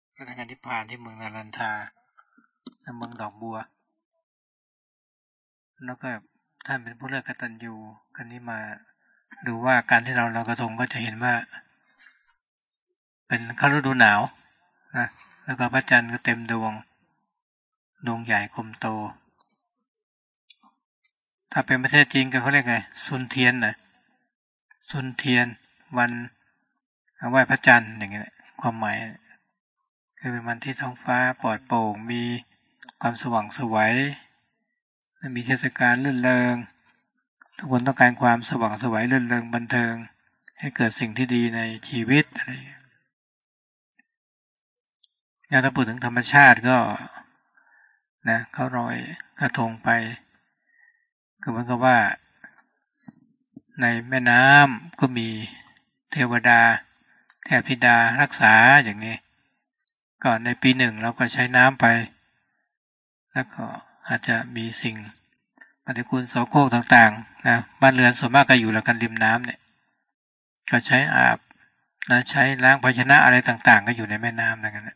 พนักงานที่ผ่านที่เมืองนารันทาเมืองดอกบัวแล้วก็ท่านเป็นผู้เลือกกตัญญูกันนี้มาดูว่าการที่เราลอยกระทงก็จะเห็นว่าเป็นเข้าฤดูหนาวนะแล้วก็พระจันทร์ก็เต็มดวงใหญ่คมโตถ้าเป็นประเทศจีนก็เขาเรียกไงซุนเทียนนะซุนเทียนวันไหว้พระจันทร์อย่างเงี้ยความหมายคือเป็นวันที่ท้องฟ้าปลอดโปร่งมีความสว่างไสวมีเทศกาลรื่นเริงทุกคนต้องการความสว่างไสวรื่นเริงบันเทิงให้เกิดสิ่งที่ดีในชีวิตอะไรถ้าพูดถึงธรรมชาติก็นะเขาลอยกระทงไปก็เหมือนกับว่าในแม่น้ำก็มีเทวดาเทพธิดารักษาอย่างนี้ก่อนในปีหนึ่งเราก็ใช้น้ำไปแล้วก็อาจจะมีสิ่งปฏิกูลโสโครกต่างๆนะบ้านเรือนส่วนมากก็อยู่แล้วกันริมน้ำเนี่ยก็ใช้อาบนะใช้ล้างภาชนะอะไรต่างๆก็อยู่ในแม่น้ำนั่นแหละ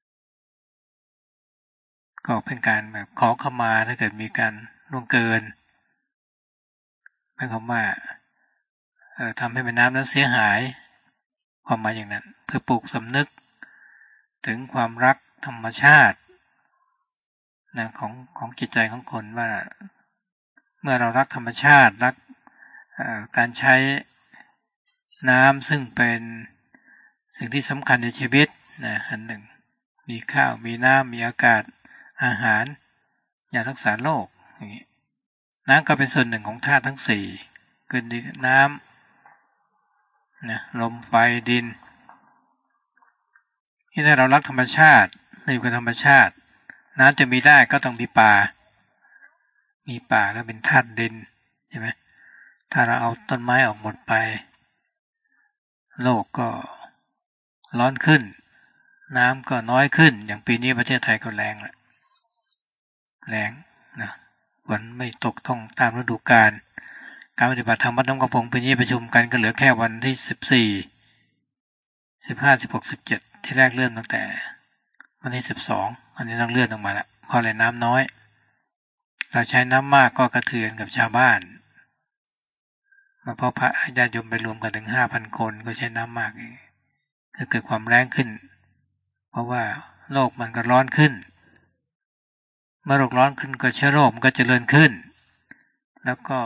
ก็เป็นการแบบขอขมาถ้าเกิดมีการล่วงเกินหมายความว่าทำให้แม่น้ำนั้นเสียหายความหมายอย่างนั้นเพื่อปลูกสำนึกถึงความรักธรรมชาตินะของจิตใจของคนว่าเมื่อเรารักธรรมชาติรักการใช้น้ำซึ่งเป็นสิ่งที่สำคัญในชีวิตนะอันหนึ่งมีข้าวมีน้ำมีอากาศอาหารยารักษาโรคอย่างนี้น้ำก็เป็นส่วนหนึ่งของธาตุทั้งสี่คือน้ำนะลมไฟดินที่ถ้าเรารักธรรมชาติอยู่กับธรรมชาติน้ำจะมีได้ก็ต้องมีป่าก็เป็นธาตุดินใช่ไหมถ้าเราเอาต้นไม้ออกหมดไปโลกก็ร้อนขึ้นน้ำก็น้อยขึ้นอย่างปีนี้ประเทศไทยก็แล้งนะฝนไม่ตกต้องตามฤดูกาลการปฏิบัติธรรมวัดหนองกระพงปีนี้ประชุมกันก็เหลือแค่วันที่14 15 16 17ที่แรกเลื่อนตั้งแต่วันที่12อันนี้ต้องเลื่อนออกมาละเพราะอะไรน้ำน้อยเราใช้น้ำมากก็กระเทือนกับชาวบ้านมาเพราะพระญาติโยมไปรวมกันถึง 5,000 คนก็ใช้น้ำมากก็เกิดความแรงขึ้นเพราะว่าโลกมันก็ร้อนขึ้นเมื่อโลกร้อนขึ้นก็เชื้อโรคมันก็เจริญขึ้นแล้วก็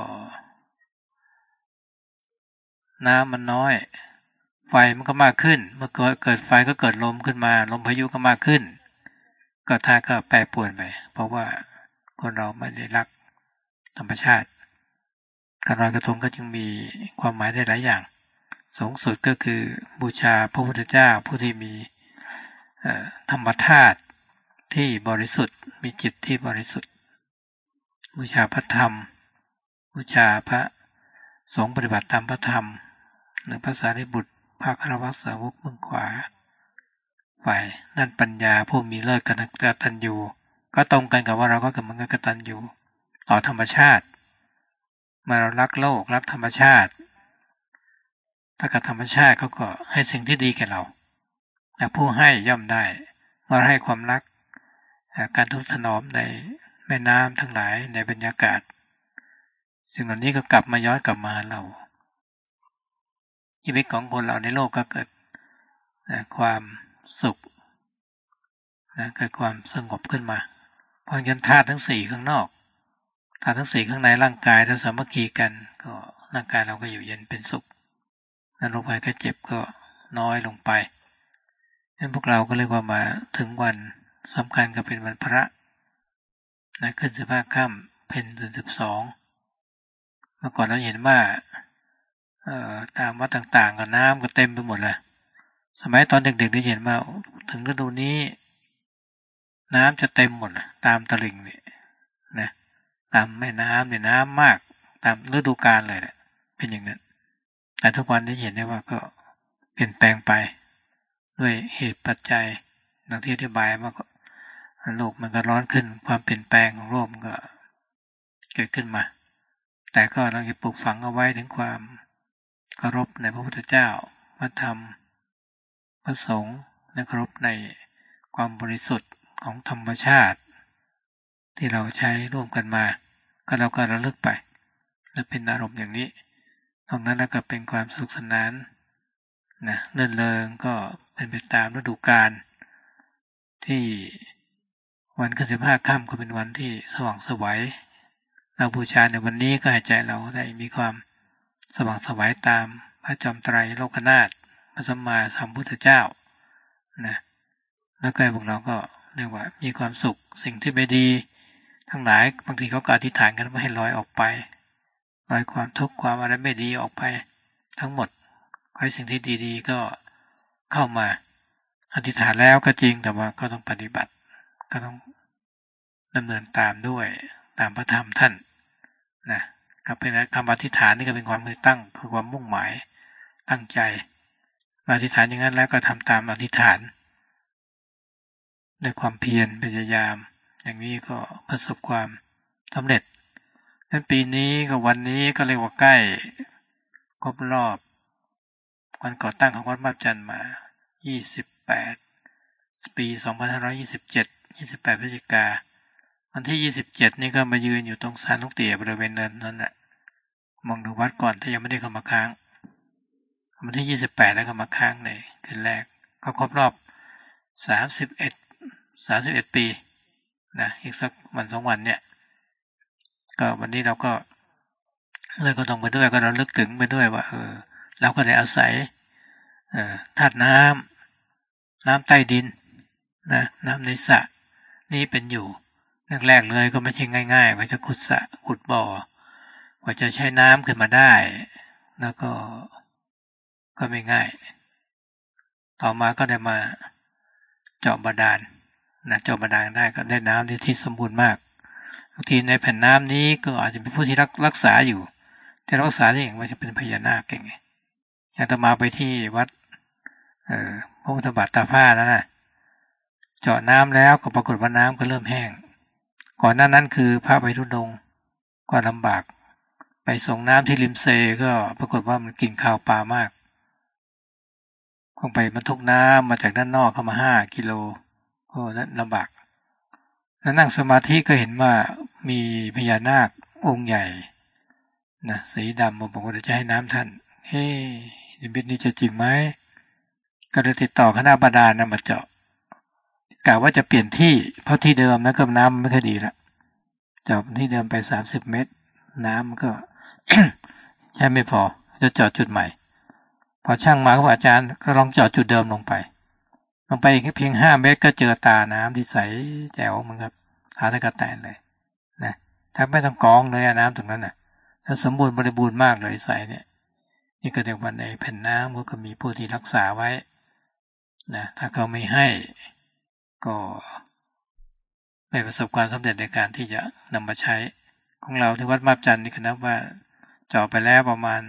น้ำมันน้อยไฟมันก็มากขึ้นเมื่อเกิดไฟก็เกิดลมขึ้นมาลมพายุก็มากขึ้นก็ท่าก็แปรปรวนไปเพราะว่าคนเราไม่ได้รักธรรมชาติการลอยกระทงก็จึงมีความหมายได้หลายอย่างสูงสุดก็คือบูชาพระพุทธเจ้าผู้ที่มีธรรมธาตุที่บริสุทธิ์มีจิตที่บริสุทธิ์บูชาพระธรรมบูชาพระสงฆ์ปฏิบัติตามพระธรรมหรือพระสารีบุตรพระคารวะสาวกมือขวาฝ่ายนั่นปัญญาผู้มีเลิศกตัญญูก็ตรงกันกับว่าเราก็กำลังกตัญญูต่อธรรมชาติเมื่อเรารักโลกรักธรรมชาติถ้ากับธรรมชาติเขาก็ให้สิ่งที่ดีแก่เราผู้ให้ย่อมได้เมื่อให้ความรักการทุบถนอมในแม่น้ำทั้งหลายในบรรยากาศสิ่งเหล่านี้ก็กลับมาย้อนกลับมาเราชีวิตของคนเราในโลกก็เกิดความสุขเกิดความสงบขึ้นมาเพราะงั้นธาตุทั้งสี่ข้างนอกธาตุทั้งสี่ข้างในร่างกายถ้าสามัคคีกันก็ร่างกายเราก็อยู่เย็นเป็นสุขโรคภัยไข้เจ็บก็น้อยลงไปงั้นพวกเราก็เรียกว่ามาถึงวันสำคัญก็เป็นวันพระขึ้น15 ค่ำเพ็ญเดือน12เมื่อก่อนเราเห็นว่าตามวัดต่างๆกับน้ำก็เต็มไปหมดเลยสมัยตอนเด็กๆได้เห็นว่าถึงฤดูนี้น้ำจะเต็มหมดตามตลิ่งเนี่ยนะตามแม่น้ำเนี่ยน้ำมากตามฤดูกาลเลยแหละเป็นอย่างนั้นแต่ทุกวันนี้เห็นได้ว่าก็เปลี่ยนแปลงไปด้วยเหตุปัจจัยดังที่อธิบายว่าโลกมันก็ร้อนขึ้นความเปลี่ยนแปลงของโลกมันก็เกิดขึ้นมาแต่ก็เราจะปลูกฝังเอาไว้ถึงความเคารพในพระพุทธเจ้าพระธรรมพระสงฆ์และเคารพในความบริสุทธิ์ของธรรมชาติที่เราใช้ร่วมกันมาก็เราก็ระลึกไปและเป็นอารมณ์อย่างนี้ตรงนั้นแล้วก็เป็นความสนุกสนานนะเลื่อนเริงก็เป็นไปตามฤดูกาลที่วันขึ้น15 ค่ำก็เป็นวันที่สว่างไสวเราบูชาในวันนี้ก็ให้ใจเราได้มีความสว่างไสวตามพระจอมไตรโลกนาถพระสัมมาสัมพุทธเจ้านะแล้วก็พวกเราก็เรียกว่ามีความสุขสิ่งที่ไม่ดีทั้งหลายบางทีเขาก็อธิษฐานกันว่าให้ลอยออกไปลอยความทุกข์ความอะไรไม่ดีออกไปทั้งหมดให้สิ่งที่ดีๆก็เข้ามาอธิษฐานแล้วก็จริงแต่ว่าก็ต้องปฏิบัติก็ต้องดำเนินตามด้วยตามพระธรรมท่านนะก็เป็นคำอธิษฐานนี่ก็เป็นความตั้งคือความมุ่งหมายตั้งใจอธิษฐานอย่างนั้นแล้วก็ทำตามอธิษฐานด้วยความเพียรพยายามอย่างนี้ก็ประสบความสำเร็จนั้นปีนี้กับวันนี้ก็เรียกว่าใกล้ครบรอบวันก่อตั้งของวัดมาบจันทร์มา28 ปี2527 28 พฤศจิกาวันที่27นี่ก็มายืนอยู่ตรงศาลหลวงเตี่ยบริเวณเนินนั้นแหละมองดูวัดก่อนถ้ายังไม่ได้เข้ามาค้างวันที่28แล้วก็มาค้างในคืนแรกก็ครบรอบ31 ปีนะอีกสักวัน2 วันเนี่ยก็วันนี้เราก็เลยก็ต้องไปด้วยก็เราลึกถึงไปด้วยว่าเราก็ได้อาศัยธาตุน้ำใต้ดินนะน้ำในสระนี่เป็นอยู่แรกๆเลยก็ไม่ใช่ง่ายๆว่าจะขุดสระขุดบ่อว่าจะใช้น้ำขึ้นมาได้แล้วก็ไม่ง่ายต่อมาก็ได้มาเจาะบาดาลนะเจาะบาดาลได้ก็ได้น้ำที่สมบูรณ์มากบางทีในแผ่นน้ำนี้ก็อาจจะเป็นผู้ที่รักษาอยู่แต่รักษาที่อย่างว่าจะเป็นพญานาคเก่งอย่างต่อมาไปที่วัดพระพุทธบาทตาผ้าแล้วนะเจาะน้ำแล้วก็ปรากฏว่าน้ำก็เริ่มแห้งก่อนหน้านั้นคือพระไปธุดงค์ก็ลำบากไปส่งน้ำที่ริมเซก็ปรากฏว่ามันกินข้าวปลามากคงไปบรรทุกน้ำมาจากด้านนอกเข้ามา5 กิโลนั้นลำบากแล้วนั่งสมาธิก็เห็นว่ามีพญานาคองค์ใหญ่นะสีดำบอกว่าจะให้น้ำท่านนิมิตนี้จะจริงไหมก็เลยติดต่อคณะบาดาลนะมาเจาะกะว่าจะเปลี่ยนที่เพราะที่เดิมนะก็น้ำไม่ค่อยดีละเจาะที่เดิมไป30 เมตรน้ำมันก็ ใช่ไม่พอจะเจาะจุดใหม่พอช่างมาก็บอกอาจารย์ก็ลองเจาะจุดเดิมลงไปอีกเพียง5 เมตรก็เจอตาน้ำที่ใสแจ๋วเหมือนกับสาธารณแตนเลยนะถ้าไม่ต้องกรองเลยน้ำตรงนั้นน่ะถ้าสมบูรณ์บริบูรณ์มากเลยใสเนี่ยนี่ก็เรียกว่าในแผ่นน้ำก็มีผู้ที่รักษาไว้นะถ้าเขาไม่ให้ก็ไม่ประสบความสำเร็จในการที่จะนำมาใช้ของเราที่วัดมาบจันทร์นี่ก็นับว่าเจาะไปแล้วประมาณ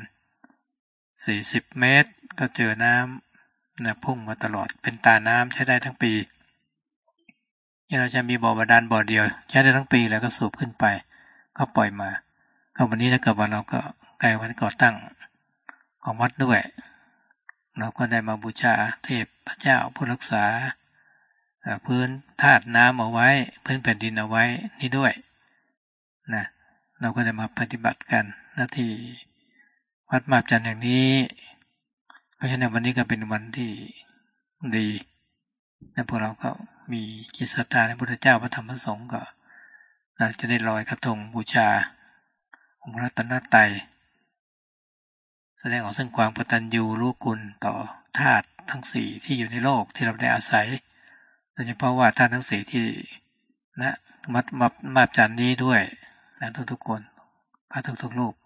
40 เมตรก็เจอน้ำนะพุ่งมาตลอดเป็นตาน้ำใช้ได้ทั้งปีที่เราจะมีบ่อบาดาลบ่อเดียวใช้ได้ทั้งปีแล้วก็สูบขึ้นไปก็ปล่อยมาก็วันนี้ถ้าเกิดว่าเราก็ใกล้วันก่อตั้งของวัดด้วยเราก็ได้มาบูชาเทพเจ้าผู้รักษาพื้นธาตุน้ำเอาไว้พื้นแผ่นดินเอาไว้นี่ด้วยนะเราก็ได้มาปฏิบัติกันหน้าที่วัดมาบจันทร์อย่างนี้เพราะฉะนั้นวันนี้ก็เป็นวันที่ดีและพวกเราก็มีจิตศรัทธาในพระพุทธเจ้าพระธรรมพระสงฆ์ก็จะได้ลอยกระทงบูชาองค์พระรัตนตรัยแสดงออกซึ่งความกตัญญูรู้คุณต่อธาตุทั้ง4ที่อยู่ในโลกที่เราได้อาศัยโดยเฉพาะว่าธาตุทั้ง4ที่นะมาบจันทร์นี้ด้วยนะทุกๆคนพระทุกๆรูป